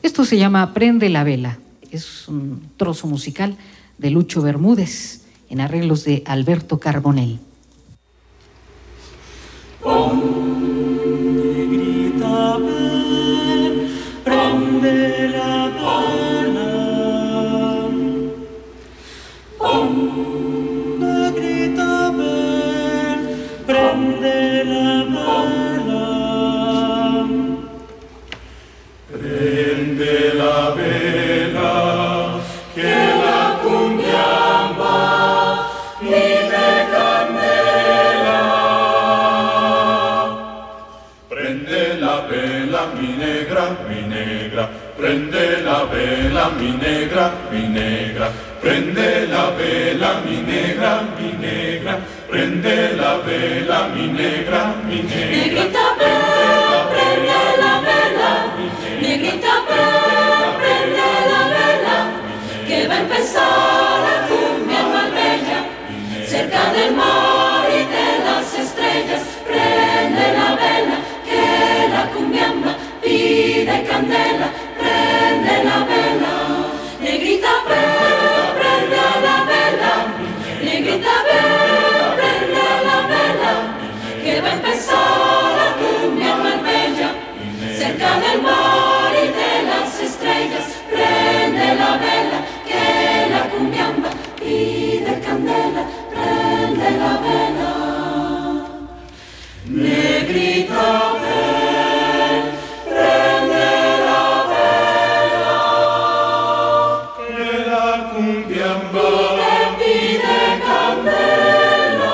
Esto se llama Prende la vela. Es un trozo musical de Lucho Bermúdez en arreglos de Alberto Carbonell. Negrita, ven, prende la vela. Negrita, ven, prende la vela. Prende la vela, que la cumbiamba pide candela. Prende la vela, mi negra, prende la vela, mi negra, prende la vela, mi negra, prende la vela, mi negra, Negrita, ven, prende la vela. Negrita, ven, prende la vela. Que va a empezar la cumbia en Marbella, cerca del mar y de las estrellas. Prende la vela, que la cumbiamba pide candela. Prende la vela, negrita, ven, prende la vela. Negrita, ven, prende la vela, que va a empezar la cumbia en Marbella, cerca del mar y de las estrellas. Prende la vela, que la cumbiamba pide candela. Prende la vela, negrita, ven, prende la vela, que la cumbiamba pide candela.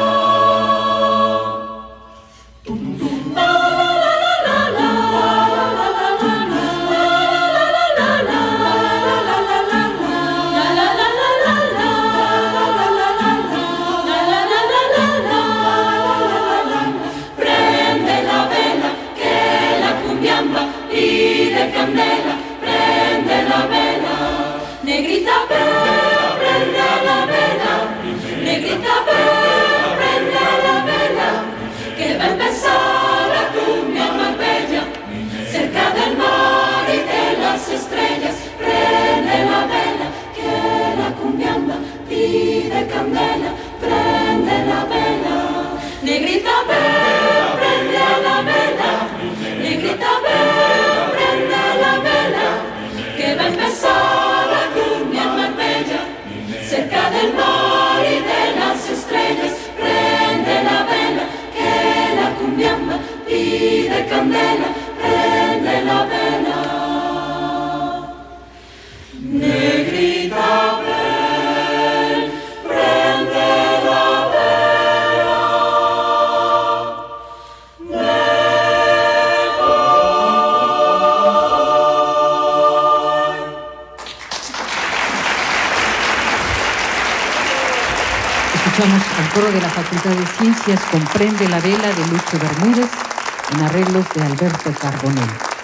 Prende la vela, que la cumbiamba pide candela. Prende la vela, negrita, ven, prende la vela. Negrita, ven, prende la vela, que va a empezar la cumbia en Marbella, cerca del mar y de las estrellas. Prende la vela, que la cumbiamba pide candela. Prende la vela, negrita, ven, prende la vela. Negrita, ven, prende la vela, que va a empezar la cumbia en Marbella, cerca del mar y de las estrellas. Prende la vela, que la cumbiamba pide candela. Prende la vela, negrita, ven, prende la vela. Escuchamos al coro de la Facultad de Ciencias con Prende la vela de Lucho Bermúdez en arreglos de Alberto Carbonell.